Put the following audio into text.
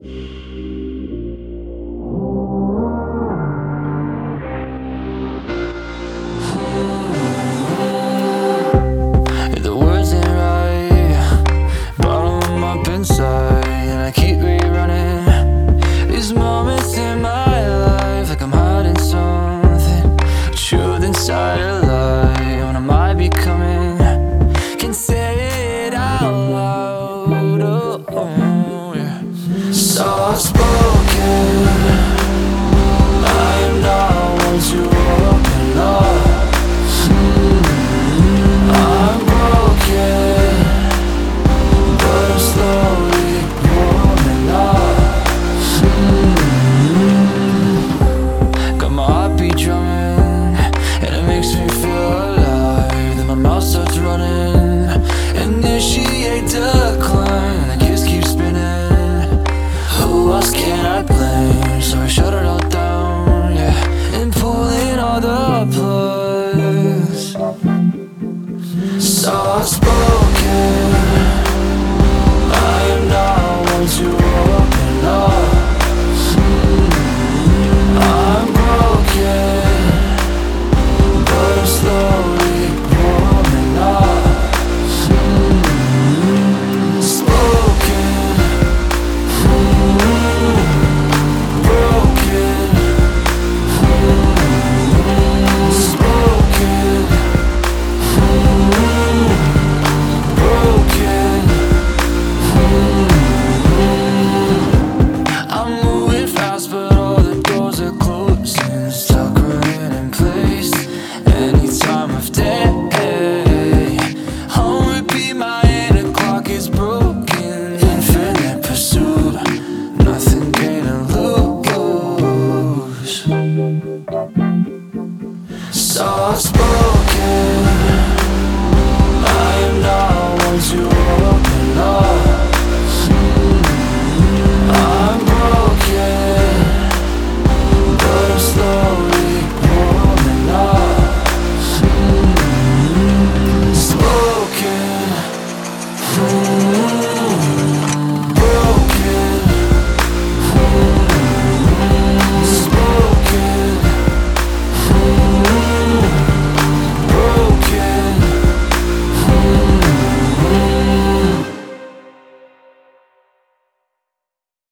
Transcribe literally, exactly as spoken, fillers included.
The words ain't right, bottle them up inside, and I keep rerunning these moments in my life, like I'm hiding something, truth inside a lie. When am I becoming? Can say it out loud. Oh, oh yeah. Soft spoken, I am not one to open up. I'm broken, but I'm slowly warming up. mm-hmm. Got my heartbeat drumming, and it makes me feel alive. Then my mouth starts running, initiate decline. The kiss keeps spinning. Who else can I blame?